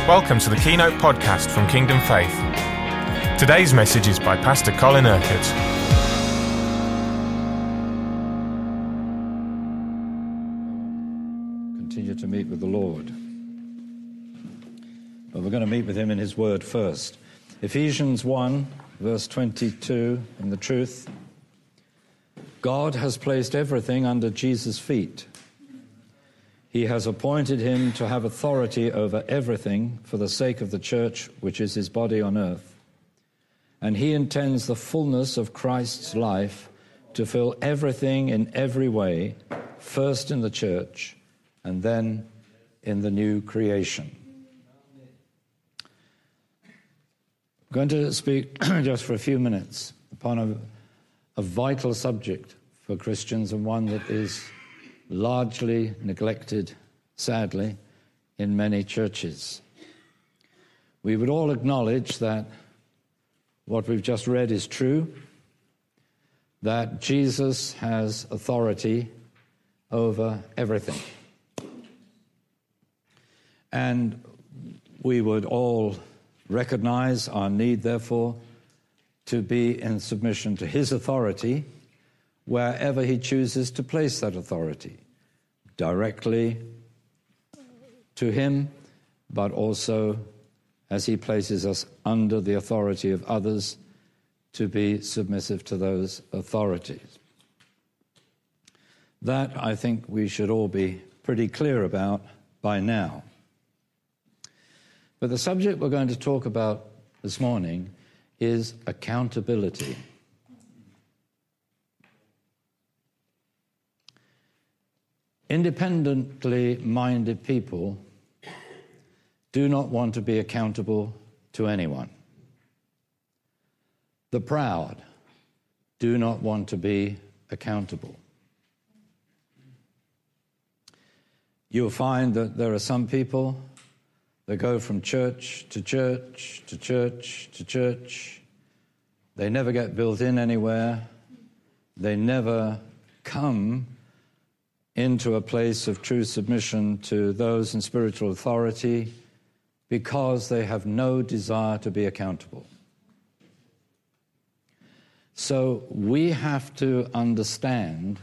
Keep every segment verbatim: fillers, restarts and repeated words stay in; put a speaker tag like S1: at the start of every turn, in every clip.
S1: Welcome to the Keynote podcast from Kingdom Faith. Today's message is by Pastor Colin Urquhart.
S2: Continue to meet with the Lord. But we're going to meet with him in his word first. Ephesians one, verse twenty-two, in the truth. God has placed everything under Jesus' feet. He has appointed him to have authority over everything for the sake of the church, which is his body on earth. And he intends the fullness of Christ's life to fill everything in every way, first in the church and then in the new creation. I'm going to speak just for a few minutes upon a, a vital subject for Christians, and one that is largely neglected, sadly, in many churches. We would all acknowledge that what we've just read is true, that Jesus has authority over everything. And we would all recognize our need, therefore, to be in submission to his authority wherever he chooses to place that authority, directly to him, but also as he places us under the authority of others, to be submissive to those authorities. That, I think, we should all be pretty clear about by now. But the subject we're going to talk about this morning is accountability. Independently minded people do not want to be accountable to anyone. The proud do not want to be accountable. You'll find that there are some people that go from church to church to church to church. They never get built in anywhere. They never come into a place of true submission to those in spiritual authority because they have no desire to be accountable. So we have to understand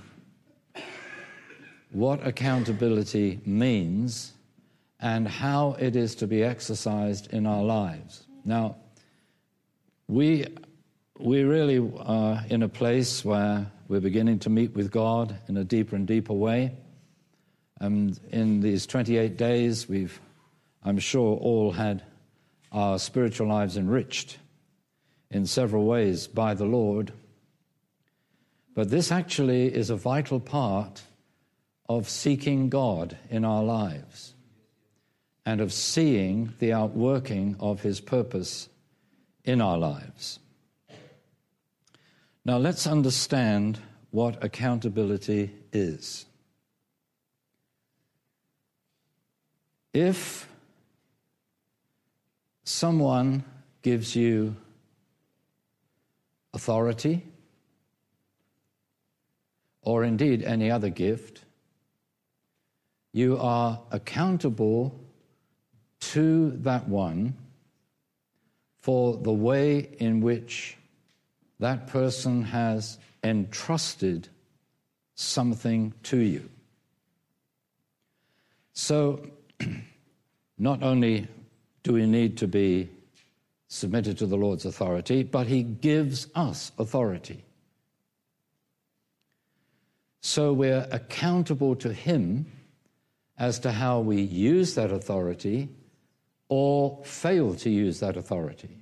S2: what accountability means and how it is to be exercised in our lives. Now, we we really are in a place where we're beginning to meet with God in a deeper and deeper way. And in these twenty-eight days, we've, I'm sure, all had our spiritual lives enriched in several ways by the Lord. But this actually is a vital part of seeking God in our lives and of seeing the outworking of his purpose in our lives. Now, let's understand what accountability is. If someone gives you authority, or indeed any other gift, you are accountable to that one for the way in which that person has entrusted something to you. So, not only do we need to be submitted to the Lord's authority, but he gives us authority. So we're accountable to him as to how we use that authority or fail to use that authority.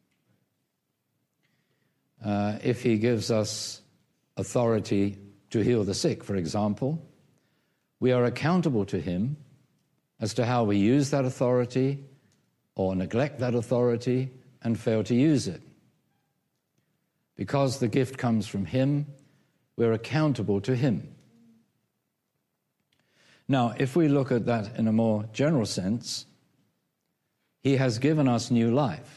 S2: Uh, if he gives us authority to heal the sick, for example, we are accountable to him as to how we use that authority or neglect that authority and fail to use it. Because the gift comes from him, we're accountable to him. Now, if we look at that in a more general sense, he has given us new life.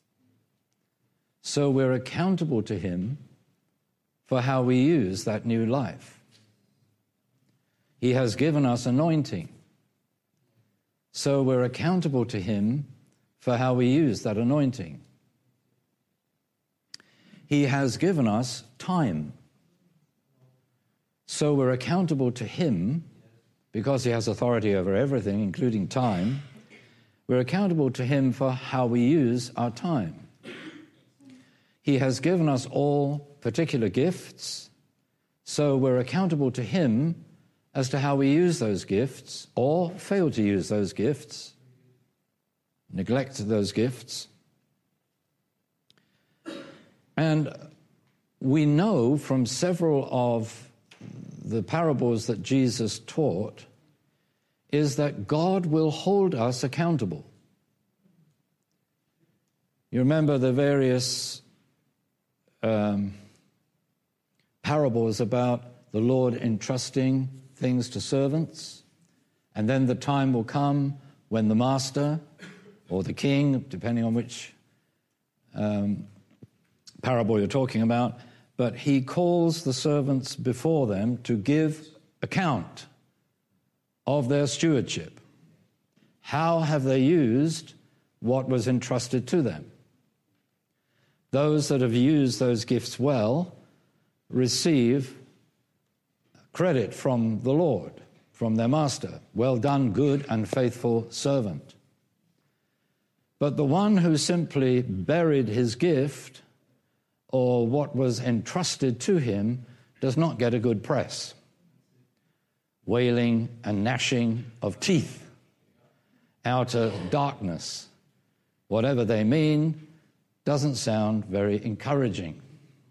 S2: So we're accountable to him for how we use that new life. He has given us anointing. so we're accountable to him for how we use that anointing. He has given us time, so we're accountable to him because he has authority over everything, including time. We're accountable to him for how we use our time. He has given us all particular gifts, so we're accountable to him as to how we use those gifts or fail to use those gifts, neglect those gifts. And we know from several of the parables that Jesus taught is that God will hold us accountable. You remember the various um, parables about the Lord entrusting things to servants, and then the time will come when the master or the king, depending on which um, parable you're talking about, but he calls the servants before them to give account of their stewardship. How have they used what was entrusted to them? Those that have used those gifts well receive credit from the Lord, from their master. Well done, good and faithful servant. But the one who simply buried his gift or what was entrusted to him does not get a good press. Wailing and gnashing of teeth, outer darkness, whatever they mean, doesn't sound very encouraging.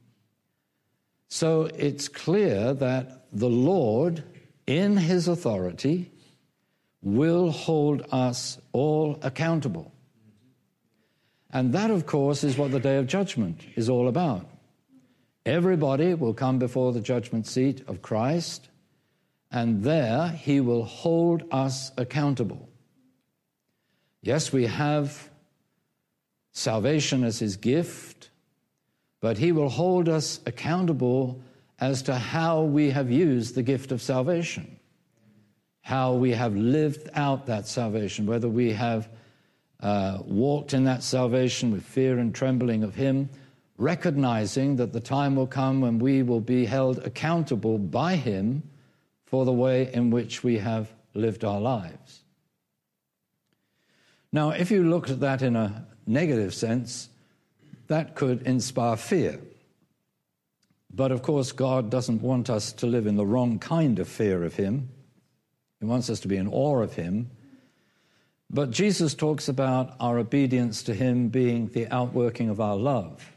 S2: So it's clear that the Lord, in his authority, will hold us all accountable. And that, of course, is what the Day of Judgment is all about. Everybody will come before the judgment seat of Christ, and there he will hold us accountable. Yes, we have salvation as his gift, but he will hold us accountable as to how we have used the gift of salvation, how we have lived out that salvation, whether we have uh, walked in that salvation with fear and trembling of him, recognizing that the time will come when we will be held accountable by him for the way in which we have lived our lives. Now, if you look at that in a negative sense, that could inspire fear. But of course, God doesn't want us to live in the wrong kind of fear of him. He wants us to be in awe of him. But Jesus talks about our obedience to him being the outworking of our love.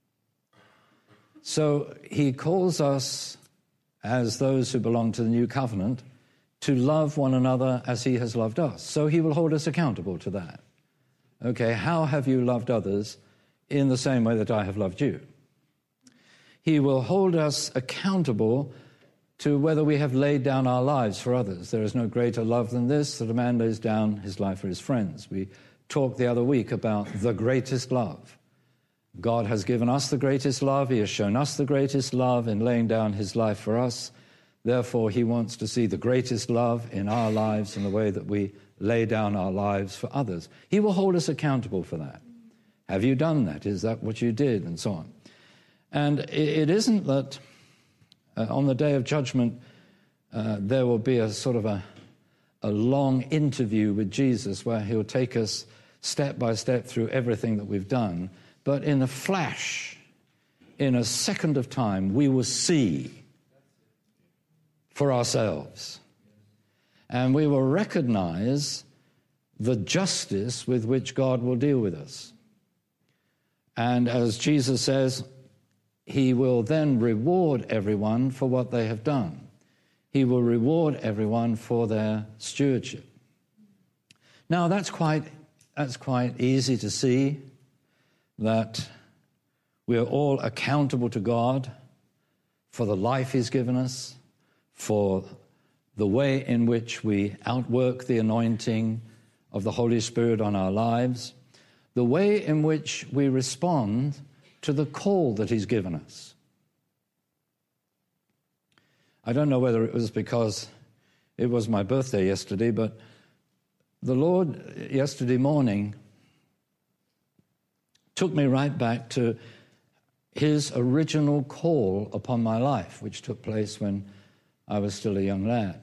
S2: So he calls us, as those who belong to the new covenant, to love one another as he has loved us. So he will hold us accountable to that. Okay, how have you loved others in the same way that I have loved you? He will hold us accountable to whether we have laid down our lives for others. There is no greater love than this, that a man lays down his life for his friends. We talked the other week about the greatest love. God has given us the greatest love. He has shown us the greatest love in laying down his life for us. Therefore, he wants to see the greatest love in our lives in the way that we lay down our lives for others. He will hold us accountable for that. Have you done that? Is that what you did? And so on. And it isn't that uh, on the Day of Judgment uh, there will be a sort of a, a long interview with Jesus where he'll take us step by step through everything that we've done. But in a flash, in a second of time, we will see for ourselves. And we will recognize the justice with which God will deal with us. And as Jesus says, he will then reward everyone for what they have done. He will reward everyone for their stewardship. Now, that's quite, that's quite easy to see, that we are all accountable to God for the life he's given us, for the way in which we outwork the anointing of the Holy Spirit on our lives, the way in which we respond to the call that he's given us. I don't know whether it was because it was my birthday yesterday, but the Lord yesterday morning took me right back to his original call upon my life, which took place when I was still a young lad.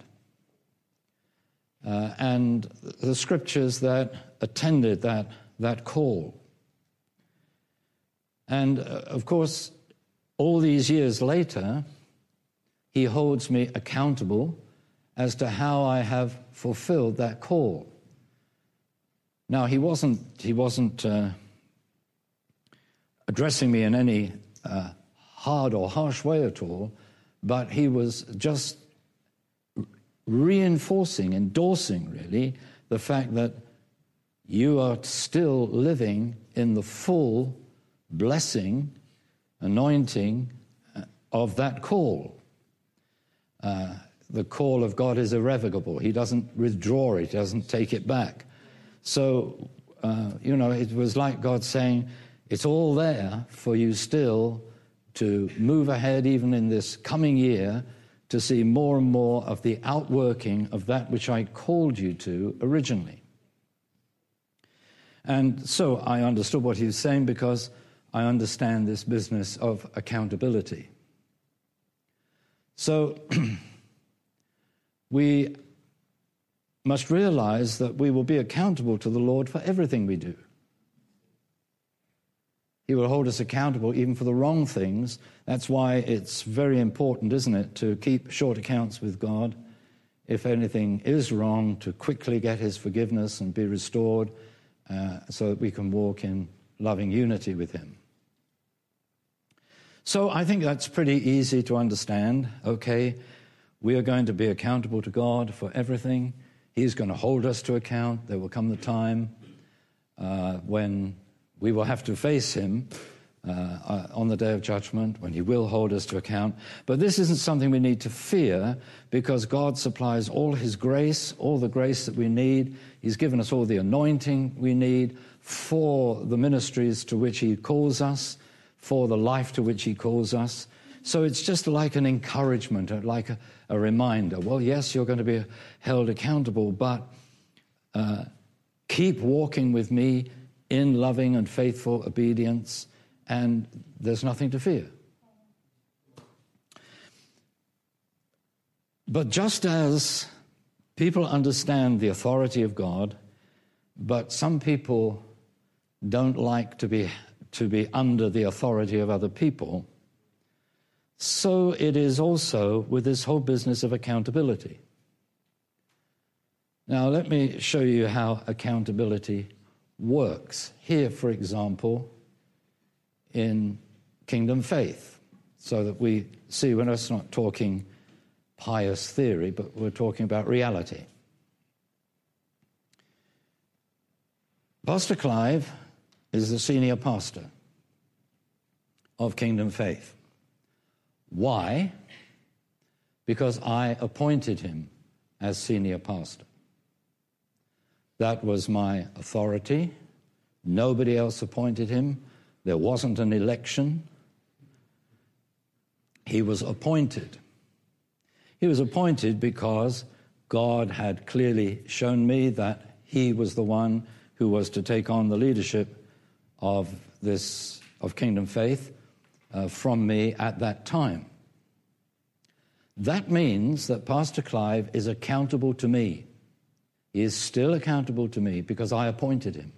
S2: Uh, and the scriptures that attended that, that call. And, uh, of course, all these years later, he holds me accountable as to how I have fulfilled that call. Now, he wasn't, he wasn't uh, addressing me in any uh, hard or harsh way at all, but he was just reinforcing, endorsing, really, the fact that you are still living in the full blessing, anointing of that call. Uh, the call of God is irrevocable. He doesn't withdraw it, he doesn't take it back. So, uh, you know, it was like God saying, it's all there for you still to move ahead even in this coming year to see more and more of the outworking of that which I called you to originally. And so I understood what he was saying because I understand this business of accountability. So we must realize that we will be accountable to the Lord for everything we do. He will hold us accountable even for the wrong things. That's why it's very important, isn't it, to keep short accounts with God. If anything is wrong, to quickly get his forgiveness and be restored uh, so that we can walk in loving unity with him. So I think that's pretty easy to understand. Okay, we are going to be accountable to God for everything. He's going to hold us to account. There will come the time uh, when we will have to face him uh, uh, on the day of judgment, when he will hold us to account. But this isn't something we need to fear, because God supplies all his grace, all the grace that we need. He's given us all the anointing we need for the ministries to which he calls us, for the life to which he calls us. So it's just like an encouragement, like a, a reminder. Well, yes, you're going to be held accountable, but uh, keep walking with me in loving and faithful obedience, and there's nothing to fear. But just as people understand the authority of God, but some people don't like to be to be under the authority of other people, so it is also with this whole business of accountability. Now, let me show you how accountability works. Here, for example, in Kingdom Faith, so that we see we're just not talking pious theory, but we're talking about reality. Pastor Clive is the senior pastor of Kingdom Faith. Why? Because I appointed him as senior pastor. That was my authority. Nobody else appointed him. There wasn't an election. He was appointed. He was appointed because God had clearly shown me that he was the one who was to take on the leadership of this, of Kingdom Faith uh, from me at that time. That means that Pastor Clive is accountable to me. He is still accountable to me because I appointed him.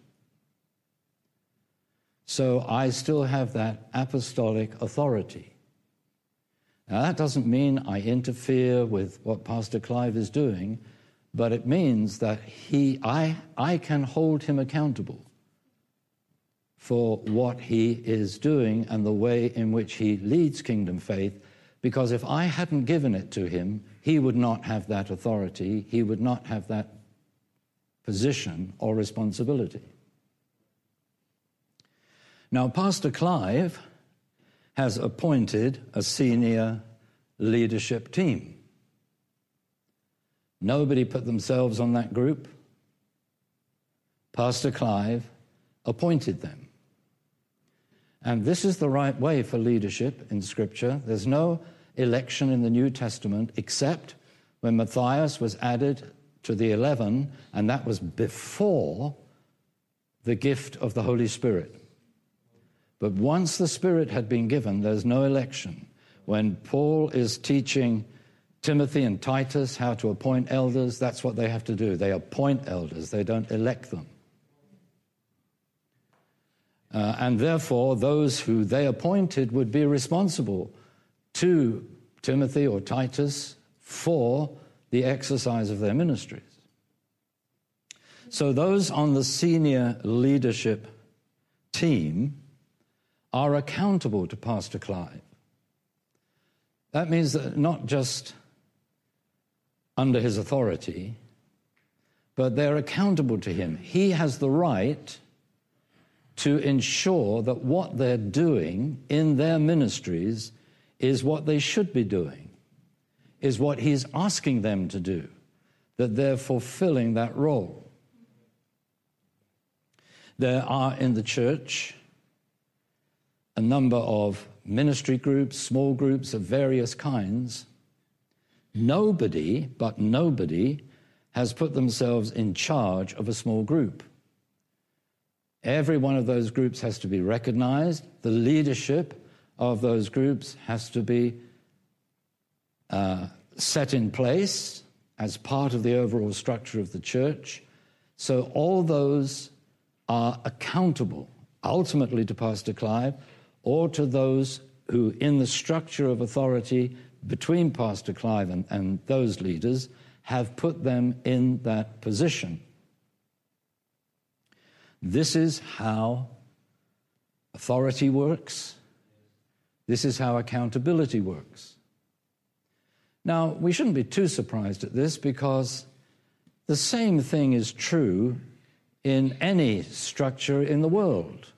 S2: So I still have that apostolic authority. Now, that doesn't mean I interfere with what Pastor Clive is doing, but it means that he, I, I can hold him accountable for what he is doing and the way in which he leads Kingdom Faith, because if I hadn't given it to him, he would not have that authority, he would not have that position or responsibility. Now, Pastor Clive has appointed a senior leadership team. Nobody put themselves on that group. Pastor Clive appointed them. And this is the right way for leadership in Scripture. There's no election in the New Testament except when Matthias was added to the eleven, and that was before the gift of the Holy Spirit. But once the Spirit had been given, there's no election. When Paul is teaching Timothy and Titus how to appoint elders, that's what they have to do. They appoint elders. They don't elect them. Uh, and therefore, those who they appointed would be responsible to Timothy or Titus for the exercise of their ministries. So those on the senior leadership team are accountable to Pastor Clive. That means that not just under his authority, but they're accountable to him. He has the right to ensure that what they're doing in their ministries is what they should be doing, is what he's asking them to do, that they're fulfilling that role. There are in the church a number of ministry groups, small groups of various kinds. Nobody, but nobody, has put themselves in charge of a small group. Every one of those groups has to be recognized. The leadership of those groups has to be uh, set in place as part of the overall structure of the church. So all those are accountable, ultimately to Pastor Clive, or to those who, in the structure of authority between Pastor Clive and, and those leaders, have put them in that position. This is how authority works. This is how accountability works. Now, we shouldn't be too surprised at this, because the same thing is true in any structure in the world.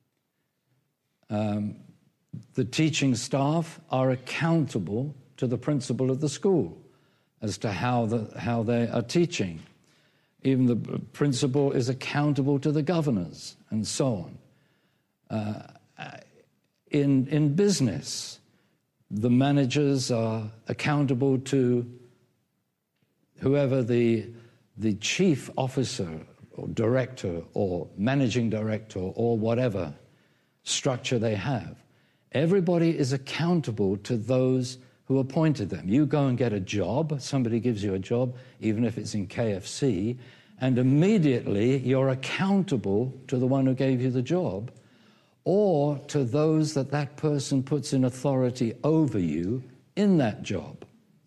S2: Um, the teaching staff are accountable to the principal of the school as to how, the, how they are teaching. Even the principal is accountable to the governors, and so on. Uh, in, in business, the managers are accountable to whoever the, the chief officer or director or managing director or whatever structure they have. Everybody is accountable to those who appointed them. You go and get a job, somebody gives you a job, even if it's in K F C, and immediately you're accountable to the one who gave you the job, or to those that that person puts in authority over you in that job.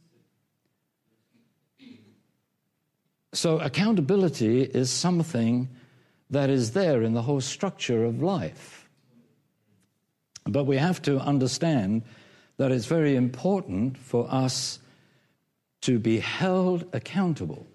S2: So accountability is something that is there in the whole structure of life. But we have to understand that it's very important for us to be held accountable.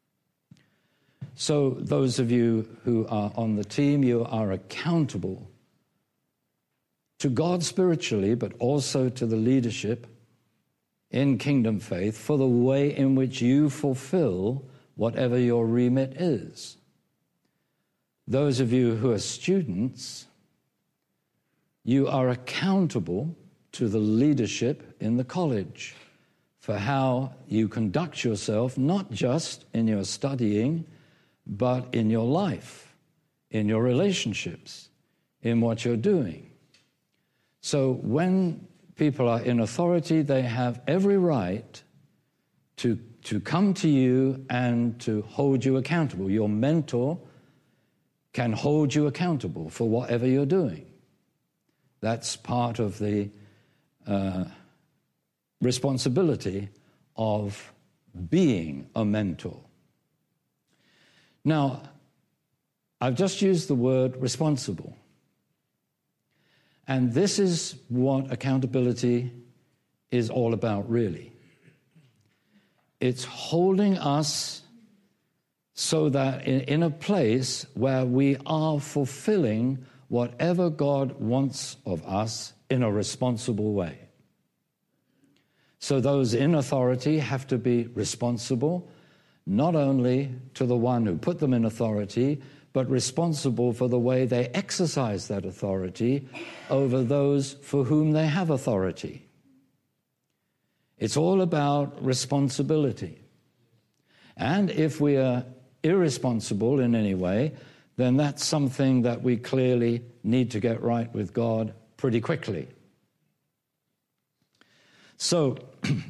S2: So those of you who are on the team, you are accountable to God spiritually, but also to the leadership in Kingdom Faith for the way in which you fulfill whatever your remit is. Those of you who are students, you are accountable to the leadership in the college for how you conduct yourself, not just in your studying, but in your life, in your relationships, in what you're doing. So when people are in authority, they have every right to, to come to you and to hold you accountable. Your mentor can hold you accountable for whatever you're doing. That's part of the uh, responsibility of being a mentor. Now, I've just used the word responsible. And this is what accountability is all about, really. It's holding us so that in, in a place where we are fulfilling whatever God wants of us in a responsible way. So those in authority have to be responsible, not only to the one who put them in authority, but responsible for the way they exercise that authority over those for whom they have authority. It's all about responsibility. And if we are irresponsible in any way, then that's something that we clearly need to get right with God pretty quickly. So,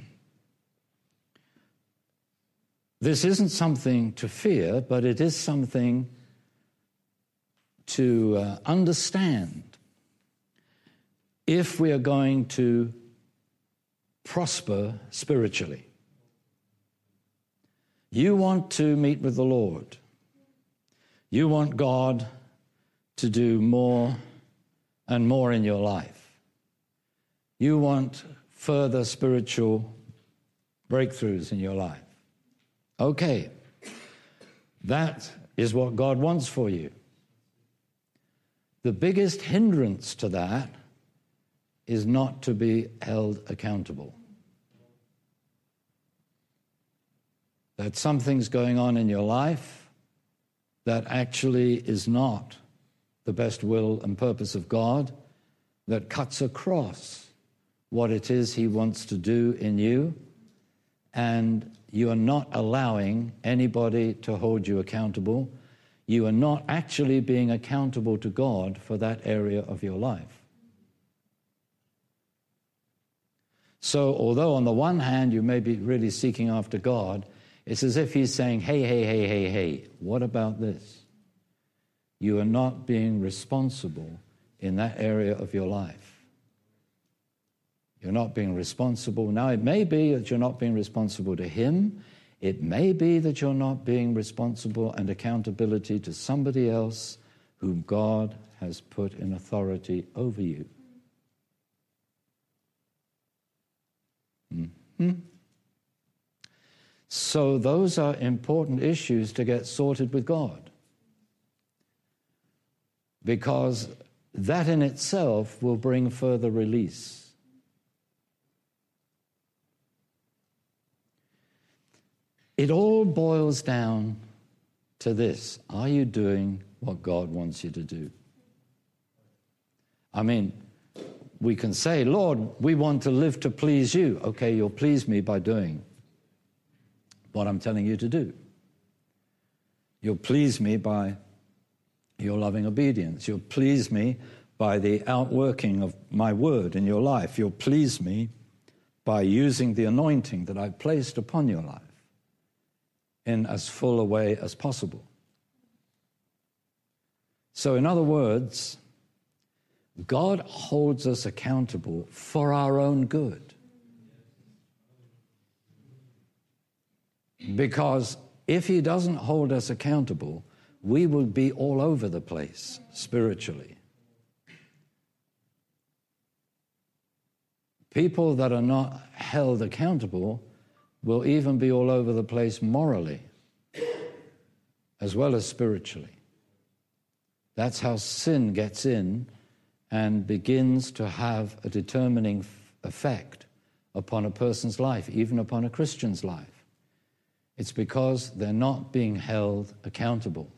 S2: this isn't something to fear, but it is something to uh, understand if we are going to prosper spiritually. You want to meet with the Lord. You want God to do more and more in your life. You want further spiritual breakthroughs in your life. Okay, that is what God wants for you. The biggest hindrance to that is not to be held accountable. That something's going on in your life that actually is not the best will and purpose of God, that cuts across what it is He wants to do in you, and you are not allowing anybody to hold you accountable. You are not actually being accountable to God for that area of your life. So although on the one hand you may be really seeking after God, it's as if He's saying, hey, hey, hey, hey, hey, what about this? You are not being responsible in that area of your life. You're not being responsible. Now, it may be that you're not being responsible to Him. It may be that you're not being responsible and accountability to somebody else whom God has put in authority over you. Mm-hmm. So those are important issues to get sorted with God, because that in itself will bring further release. It all boils down to this: are you doing what God wants you to do? I mean, we can say, Lord, we want to live to please you. Okay, you'll please me by doing what I'm telling you to do. You'll please me by your loving obedience. You'll please me by the outworking of my word in your life. You'll please me by using the anointing that I've placed upon your life in as full a way as possible. So in other words, God holds us accountable for our own good. Because if He doesn't hold us accountable, we will be all over the place spiritually. People that are not held accountable will even be all over the place morally, as well as spiritually. That's how sin gets in and begins to have a determining effect upon a person's life, even upon a Christian's life. It's because they're not being held accountable.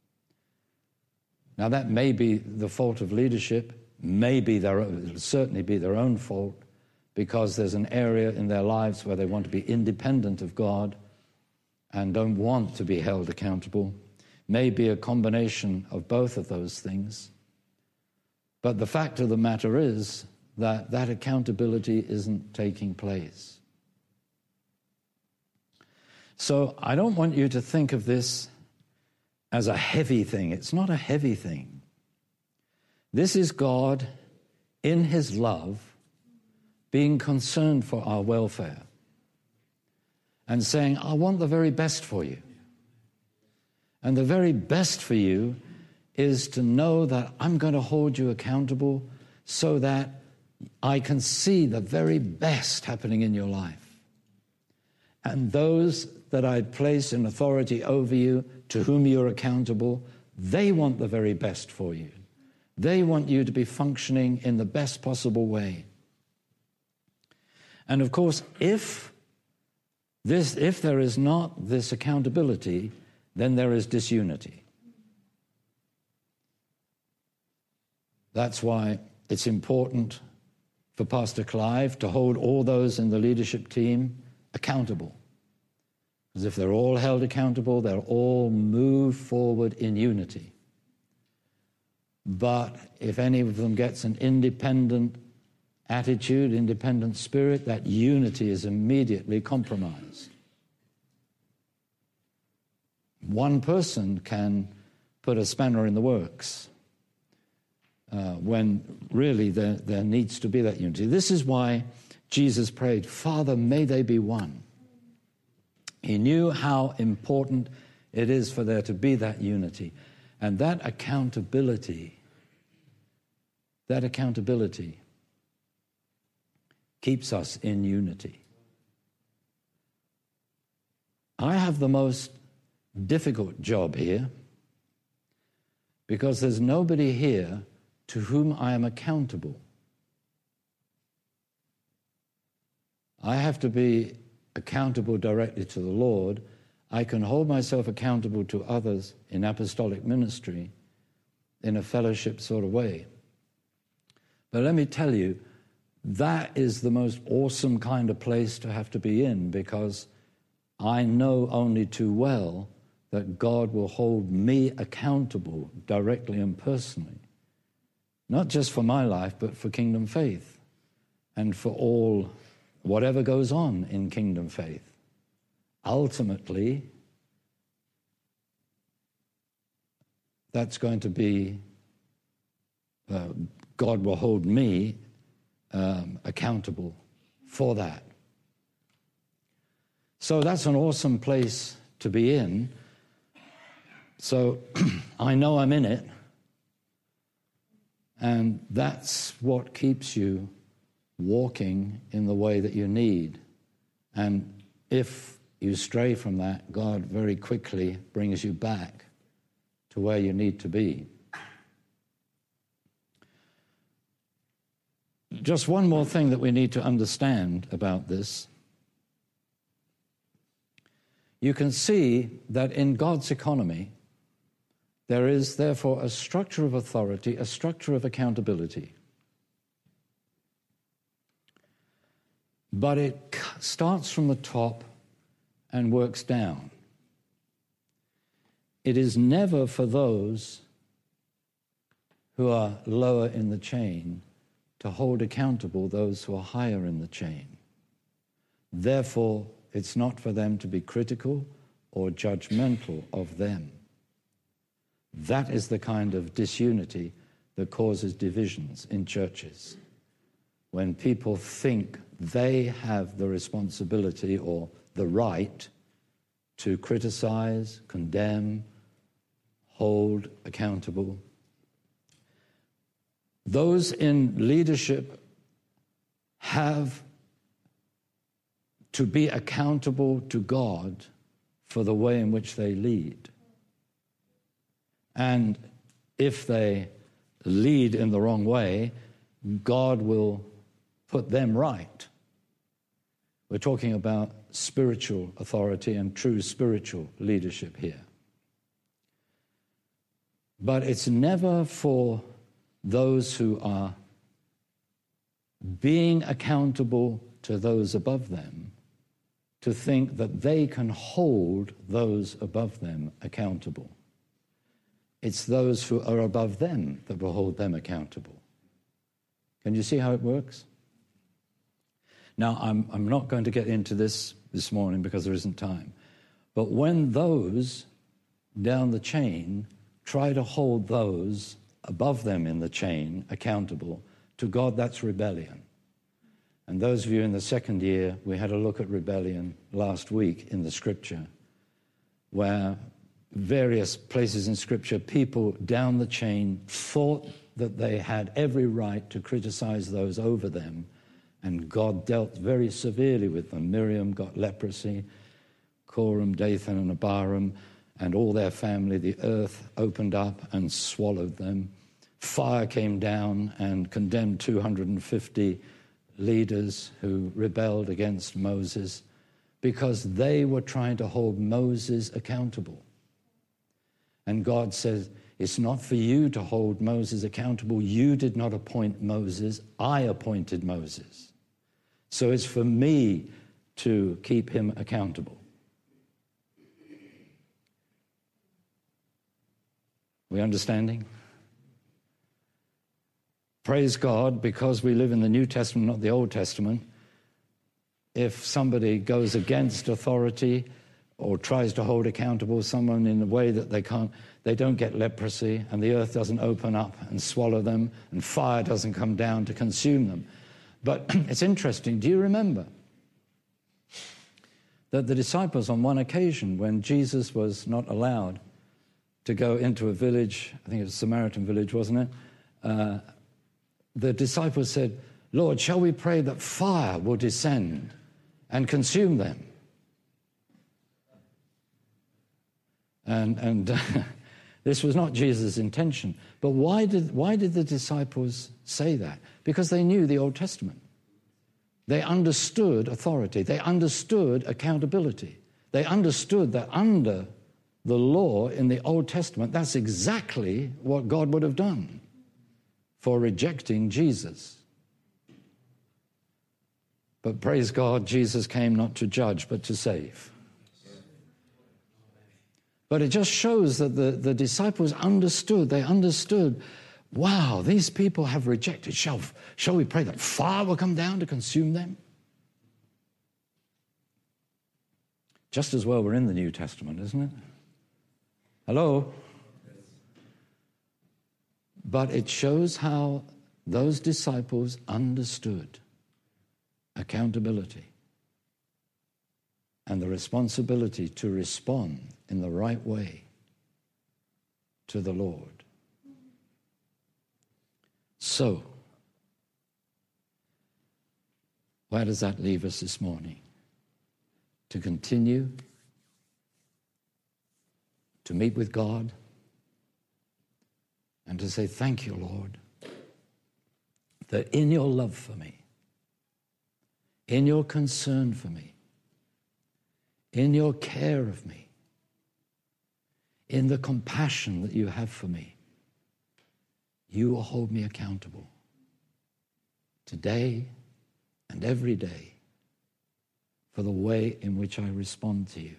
S2: Now, that may be the fault of leadership, may be their own, it'll certainly be their own fault, because there's an area in their lives where they want to be independent of God and don't want to be held accountable. May be a combination of both of those things. But the fact of the matter is that that accountability isn't taking place. So I don't want you to think of this as a heavy thing. It's not a heavy thing. This is God, in His love, being concerned for our welfare and saying, I want the very best for you. And the very best for you is to know that I'm going to hold you accountable so that I can see the very best happening in your life. And those that I place in authority over you, to whom you're accountable, they want the very best for you. They want you to be functioning in the best possible way. And of course, if this, if there is not this accountability, then there is disunity. That's why it's important for Pastor Clive to hold all those in the leadership team accountable. Because if they're all held accountable, they'll all move forward in unity. But if any of them gets an independent attitude, independent spirit, that unity is immediately compromised. One person can put a spanner in the works uh, when really there, there needs to be that unity. This is why Jesus prayed, Father, may they be one. He knew how important it is for there to be that unity. And that accountability, that accountability keeps us in unity. I have the most difficult job here because there's nobody here to whom I am accountable. I have to be accountable directly to the Lord. I can hold myself accountable to others in apostolic ministry in a fellowship sort of way. But let me tell you, that is the most awesome kind of place to have to be in, because I know only too well that God will hold me accountable directly and personally, not just for my life, but for Kingdom Faith and for all, whatever goes on in Kingdom Faith. Ultimately, that's going to be, uh, God will hold me um, accountable for that. So that's an awesome place to be in. So I know I'm in it, and that's what keeps you walking in the way that you need. And if you stray from that, God very quickly brings you back to where you need to be. Just one more thing that we need to understand about this. You can see that in God's economy, there is therefore a structure of authority, a structure of accountability. But it starts from the top and works down. It is never for those who are lower in the chain to hold accountable those who are higher in the chain. Therefore, it's not for them to be critical or judgmental of them. That is the kind of disunity that causes divisions in churches. When people think they have the responsibility or the right to criticize, condemn, hold accountable. Those in leadership have to be accountable to God for the way in which they lead. And if they lead in the wrong way, God will put them right. We're talking about spiritual authority and true spiritual leadership here. But it's never for those who are being accountable to those above them to think that they can hold those above them accountable. It's those who are above them that will hold them accountable. Can you see how it works? Now, I'm, I'm not going to get into this this morning because there isn't time. But when those down the chain try to hold those above them in the chain accountable, to God, that's rebellion. And those of you in the second year, we had a look at rebellion last week in the Scripture, where various places in Scripture, people down the chain thought that they had every right to criticize those over them, and God dealt very severely with them. Miriam got leprosy, Korah, Dathan, and Abiram, and all their family. The earth opened up and swallowed them. Fire came down and condemned two hundred fifty leaders who rebelled against Moses because they were trying to hold Moses accountable. And God says, it's not for you to hold Moses accountable. You did not appoint Moses. I appointed Moses. So it's for me to keep him accountable. We understanding? Praise God, because we live in the New Testament, not the Old Testament. If somebody goes against authority or tries to hold accountable someone in a way that they can't, they don't get leprosy, and the earth doesn't open up and swallow them, and fire doesn't come down to consume them. But it's interesting, do you remember that the disciples on one occasion, when Jesus was not allowed to go into a village, I think it was a Samaritan village, wasn't it? Uh, the disciples said, Lord, shall we pray that fire will descend and consume them? And, and uh, this was not Jesus' intention. But why did, why did the disciples say that? Because they knew the Old Testament. They understood authority. They understood accountability. They understood that under the law in the Old Testament, that's exactly what God would have done for rejecting Jesus. But praise God, Jesus came not to judge, but to save. But it just shows that the, the disciples understood. They understood, wow, these people have rejected. Shall, shall we pray that fire will come down to consume them? Just as well we're in the New Testament, isn't it? Hello? But it shows how those disciples understood accountability and the responsibility to respond in the right way to the Lord. So, where does that leave us this morning? To continue to meet with God and to say, thank you, Lord, that in your love for me, in your concern for me, in your care of me, in the compassion that you have for me, you will hold me accountable today and every day for the way in which I respond to you.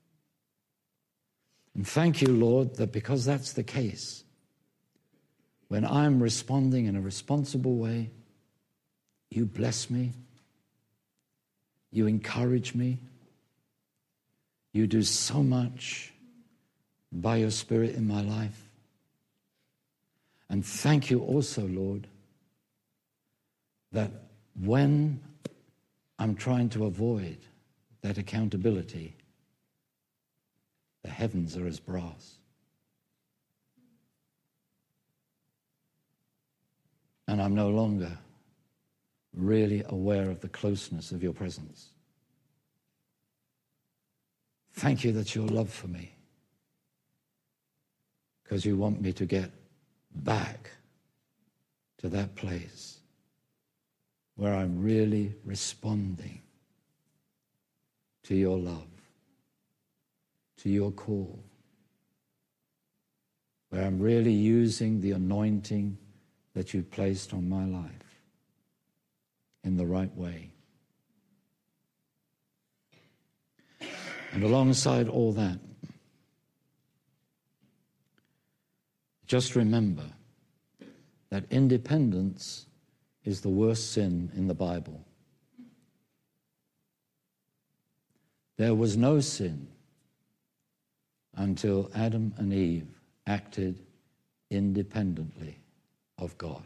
S2: And thank you, Lord, that because that's the case, when I'm responding in a responsible way, you bless me, you encourage me, you do so much by your Spirit in my life. And thank you also, Lord, that when I'm trying to avoid that accountability, the heavens are as brass. And I'm no longer really aware of the closeness of your presence. Thank you that your love for me, because you want me to get back to that place where I'm really responding to your love, to your call, where I'm really using the anointing that you've placed on my life in the right way. And alongside all that, just remember that independence is the worst sin in the Bible. There was no sin until Adam and Eve acted independently of God.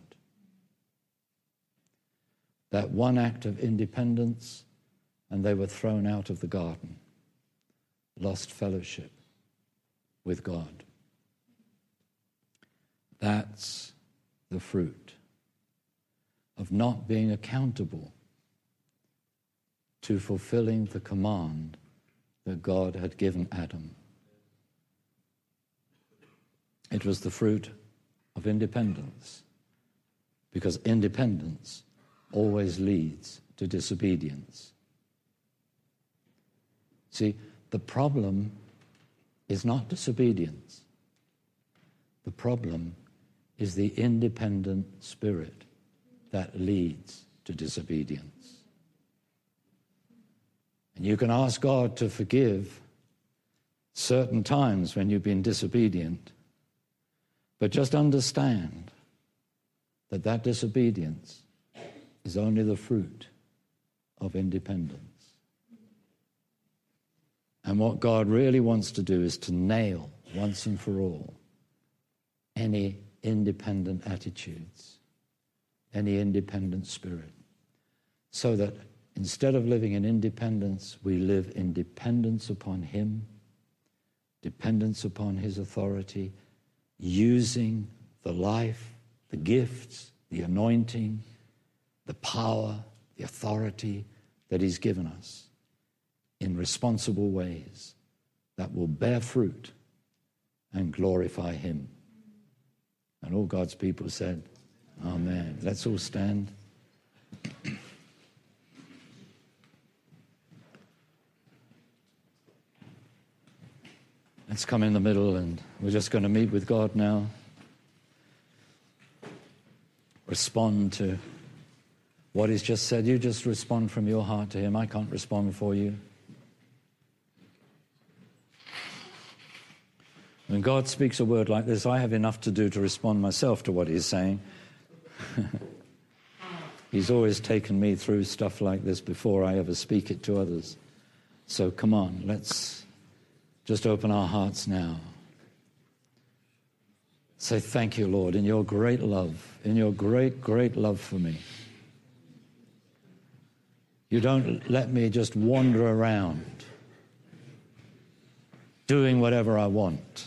S2: That one act of independence, and they were thrown out of the garden, lost fellowship with God. That's the fruit of not being accountable to fulfilling the command that God had given Adam. It was the fruit of independence, because independence always leads to disobedience. See, the problem is not disobedience. The problem is the independent spirit that leads to disobedience. And you can ask God to forgive certain times when you've been disobedient, But just understand that that disobedience is only the fruit of independence. And what God really wants to do is to nail once and for all any independent attitudes, any independent spirit, so that instead of living in independence, we live in dependence upon Him, dependence upon His authority, using the life, the gifts, the anointing, the power, the authority that He's given us in responsible ways that will bear fruit and glorify Him. And all God's people said, Amen. Let's all stand. Let's come in the middle, and we're just going to meet with God now. Respond to what He's just said. You just respond from your heart to Him. I can't respond for you. When God speaks a word like this, I have enough to do to respond myself to what He's saying. He's always taken me through stuff like this before I ever speak it to others. So come on, let's just open our hearts now. Say, thank you, Lord, in your great love, in your great, great love for me. You don't let me just wander around doing whatever I want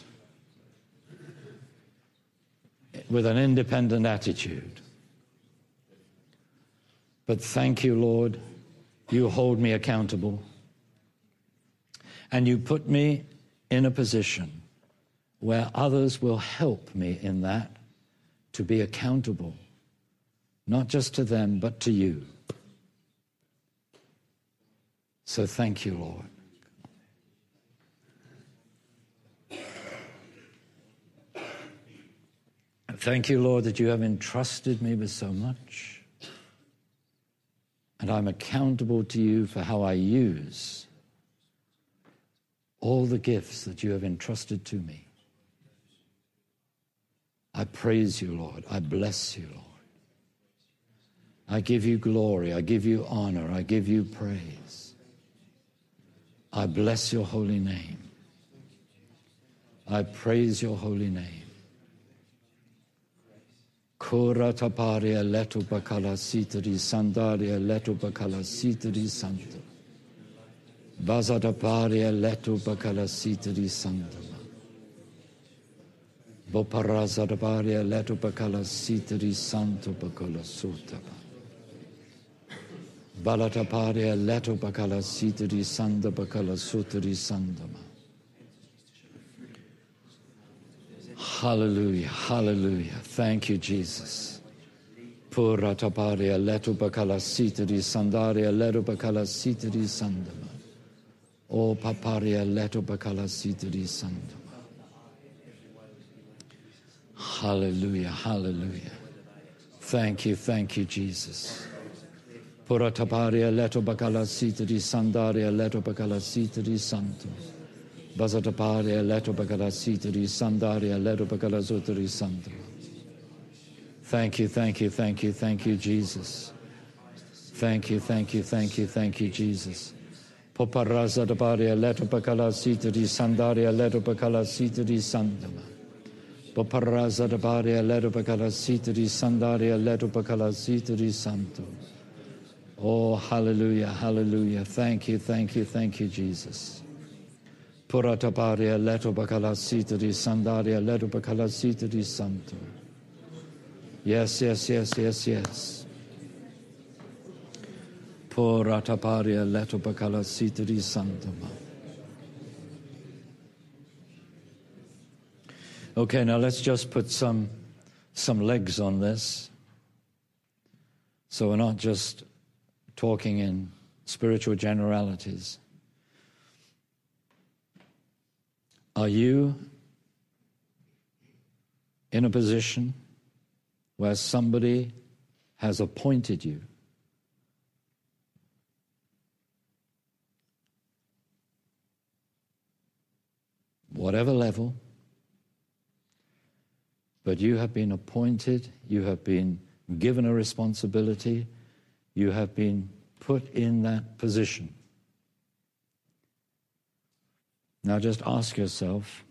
S2: with an independent attitude. But thank you, Lord, you hold me accountable. And you put me in a position where others will help me in that, to be accountable, not just to them, but to you. So thank you, Lord. Thank you, Lord, that you have entrusted me with so much. And I'm accountable to you for how I use all the gifts that you have entrusted to me. I praise you, Lord. I bless you, Lord. I give you glory. I give you honor. I give you praise. I bless your holy name. I praise your holy name. Kurataparia letu bakala sitri sandaria letu bakala sitri santo. Bazataparia letu bakala sitri santama. Boparazataparia letu bakala sitri santo bakala sutaba. Balataparia letu bakala sitri sanda bakala sutri sandama. Hallelujah, hallelujah. Thank you, Jesus. Purataparia letu bakala sitri sandaria letu bakala sitri sandama. O paparia letu bakala sitri sandama. Hallelujah, hallelujah. Thank you, thank you, Jesus. Purataparia letu bakala sitri sandaria letu bakala sitri santo. Bazataparia leto bakala sitri sandaria leto bakala zutri santo. Thank you, thank you, thank you, thank you, Jesus. Thank you, thank you, thank you, thank you, Jesus. Poparaza taparia leto bakala sitri sandaria leto bakala sitri sandama. Poparaza taparia leto bakala sitri sandaria leto bakala sitri santo. Oh, hallelujah, hallelujah. Thank you, thank you, thank you, Jesus. Purataparia leto bakala sitri sandaria leto bakala sitri santo. Yes, yes, yes, yes, yes. Purataparia leto bakala sitri santama. Okay, now let's just put some some legs on this, so we're not just talking in spiritual generalities. Are you in a position where somebody has appointed you whatever level, But you have been appointed, you have been given a responsibility, you have been put in that position. Now just ask yourself,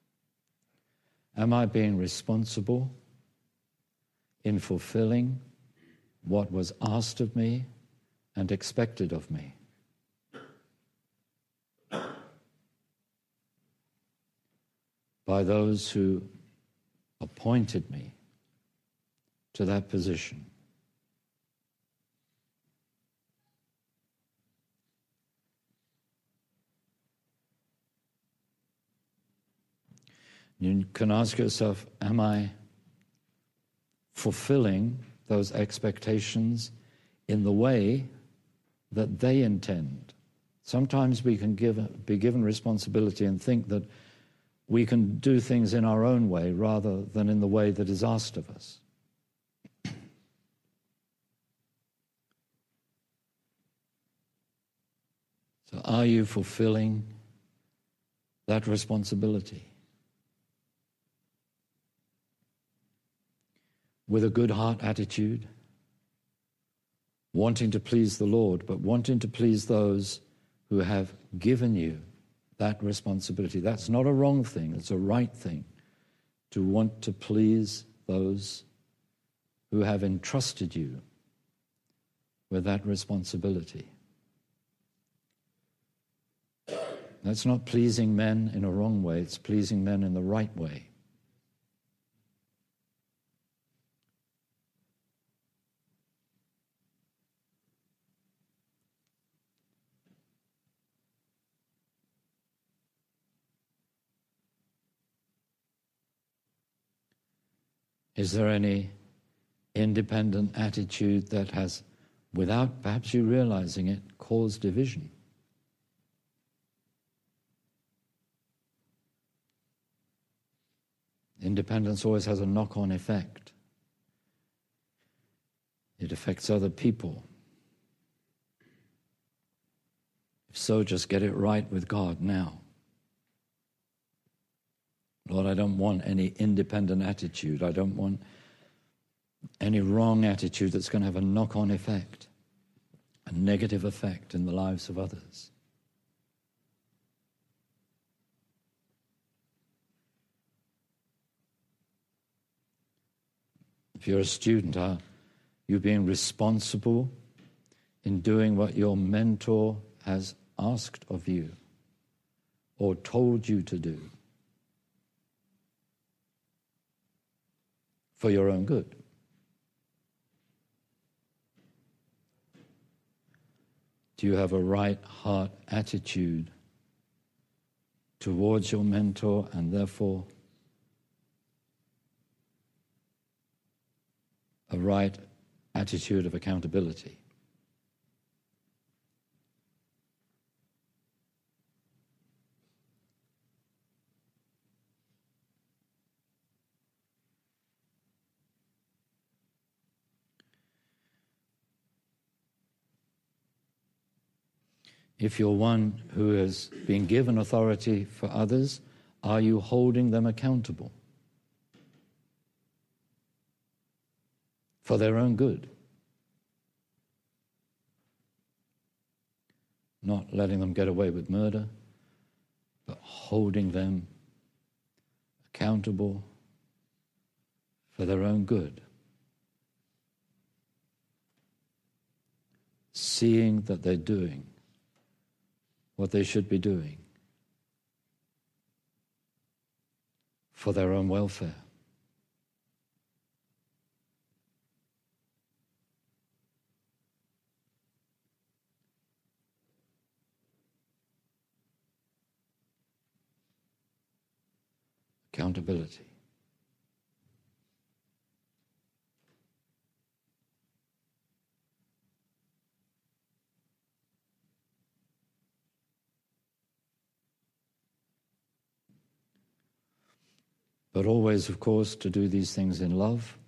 S2: am I being responsible in fulfilling what was asked of me and expected of me? By those who appointed me to that position. You can ask yourself, am I fulfilling those expectations in the way that they intend? Sometimes we can give, be given responsibility and think that we can do things in our own way rather than in the way that is asked of us. So are you fulfilling that responsibility? With a good heart attitude, wanting to please the Lord, but wanting to please those who have given you that responsibility. That's not a wrong thing, it's a right thing to want to please those who have entrusted you with that responsibility. That's not pleasing men in a wrong way, it's pleasing men in the right way. Is there any independent attitude that has, without perhaps you realizing it, caused division? Independence always has a knock-on effect. It affects other people. If so, just get it right with God now. Lord, I don't want any independent attitude. I don't want any wrong attitude that's going to have a knock-on effect, a negative effect in the lives of others. If you're a student, are you being responsible in doing what your mentor has asked of you or told you to do? For your own good. Do you have a right heart attitude towards your mentor and therefore a right attitude of accountability? If you're one who has been given authority for others, are you holding them accountable for their own good? Not letting them get away with murder, but holding them accountable for their own good. Seeing that they're doing what they should be doing for their own welfare. Accountability. But always, of course, to do these things in love.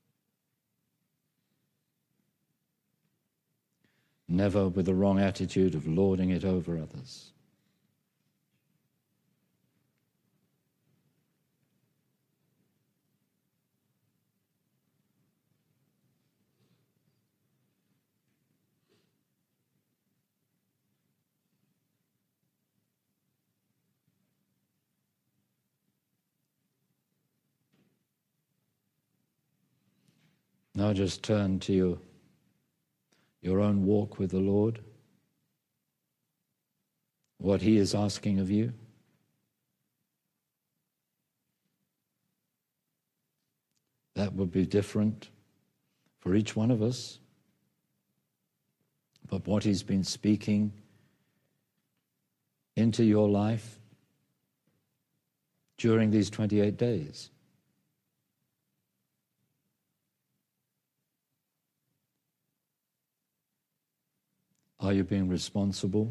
S2: Never with the wrong attitude of lording it over others. Now just turn to your, your own walk with the Lord, what He is asking of you. That would be different for each one of us. But what He's been speaking into your life during these twenty-eight days. Are you being responsible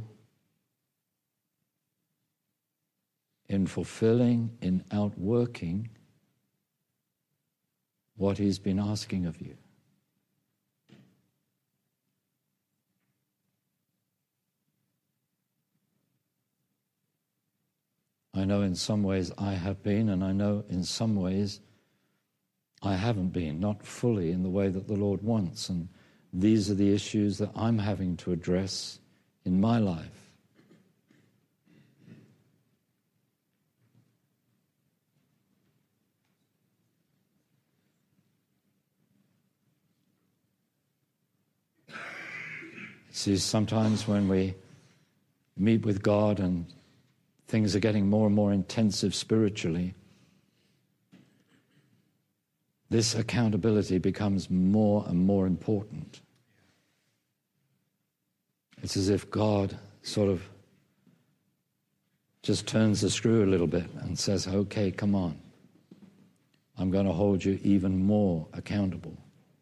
S2: in fulfilling, in outworking what He's been asking of you? I know in some ways I have been, and I know in some ways I haven't been, not fully in the way that the Lord wants. And these are the issues that I'm having to address in my life. See, sometimes when we meet with God and things are getting more and more intensive spiritually, this accountability becomes more and more important. It's as if God sort of just turns the screw a little bit and says, okay, come on. I'm going to hold you even more accountable.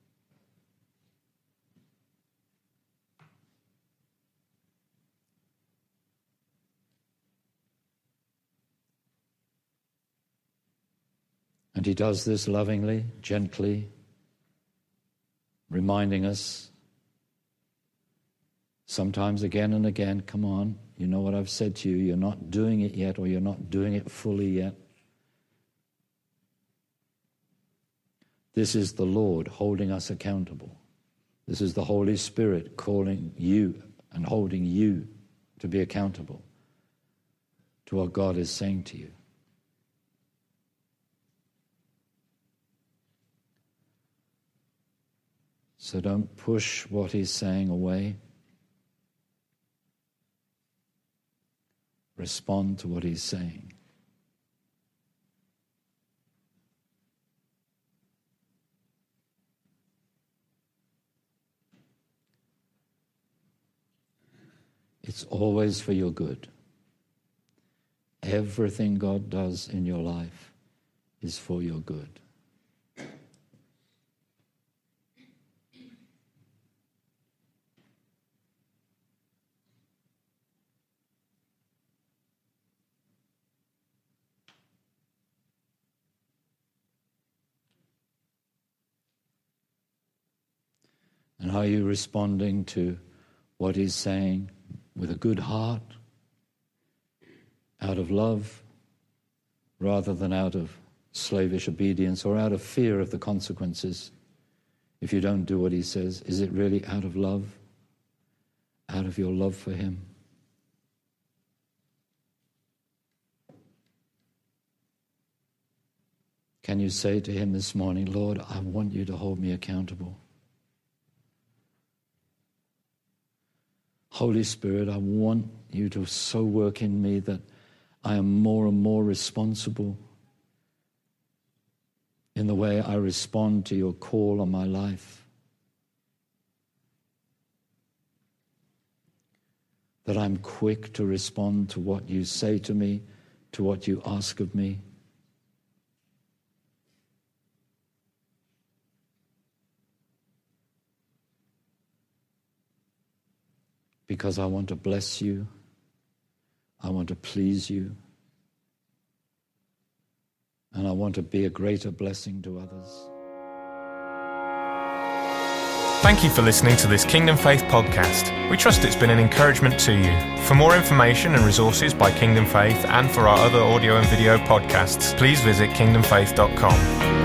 S2: And He does this lovingly, gently, reminding us sometimes again and again, come on, you know what I've said to you, you're not doing it yet, or you're not doing it fully yet. This is the Lord holding us accountable. This is the Holy Spirit calling you and holding you to be accountable to what God is saying to you. So don't push what He's saying away. Respond to what He's saying. It's always for your good. Everything God does in your life is for your good. And are you responding to what He's saying with a good heart, out of love, rather than out of slavish obedience or out of fear of the consequences if you don't do what He says? Is it really out of love, out of your love for Him? Can you say to Him this morning, Lord, I want you to hold me accountable. Holy Spirit, I want you to so work in me that I am more and more responsible in the way I respond to your call on my life. That I'm quick to respond to what you say to me, to what you ask of me. Because I want to bless you. I want to please you. And I want to be a greater blessing to others.
S1: Thank you for listening to this Kingdom Faith podcast. We trust it's been an encouragement to you. For more information and resources by Kingdom Faith and for our other audio and video podcasts, please visit kingdom faith dot com.